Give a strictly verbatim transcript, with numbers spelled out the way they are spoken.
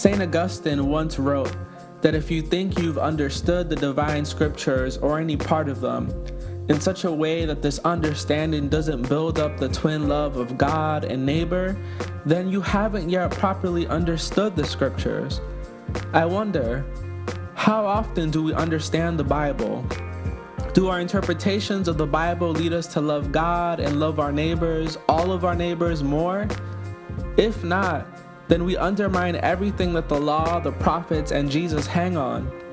Saint Augustine once wrote that if you think you've understood the divine scriptures or any part of them in such a way that this understanding doesn't build up the twin love of God and neighbor, then you haven't yet properly understood the scriptures. I wonder, how often do we understand the Bible? Do our interpretations of the Bible lead us to love God and love our neighbors, all of our neighbors, more? If not, then we undermine everything that the law, the prophets, and Jesus hang on.